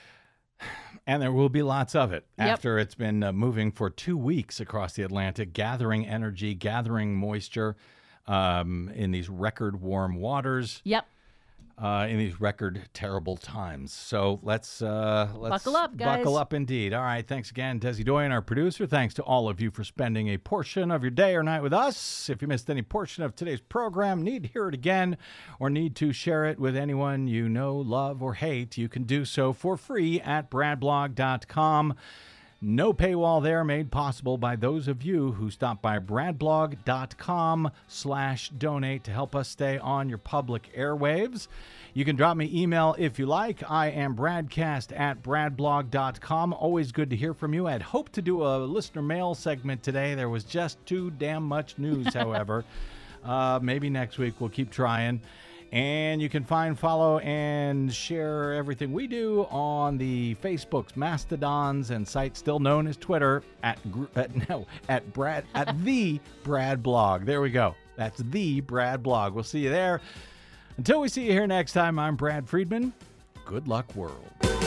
And there will be lots of it Yep. after it's been uh, moving for two weeks across the Atlantic, gathering energy, gathering moisture um, in these record warm waters, Yep. uh, in these record terrible times. So let's uh, let's Buckle up, guys. Buckle up, indeed. All right, thanks again, Desi Doyen, our producer. Thanks to all of you for spending a portion of your day or night with us. If you missed any portion of today's program, need to hear it again, or need to share it with anyone you know, love, or hate, you can do so for free at brad blog dot com. No paywall there, made possible by those of you who stop by brad blog dot com slash donate to help us stay on your public airwaves. You can drop me email if you like. I am bradcast at brad blog dot com. Always good to hear from you. I'd hoped to do a listener mail segment today. There was just too damn much news, however. uh, maybe next week we'll keep trying. And you can find, follow, and share everything we do on the Facebooks, Mastodons, and sites still known as Twitter at, at no at Brad at the Brad Blog. There we go. That's the Brad Blog. We'll see you there. Until we see you here next time, I'm Brad Friedman. Good luck, world.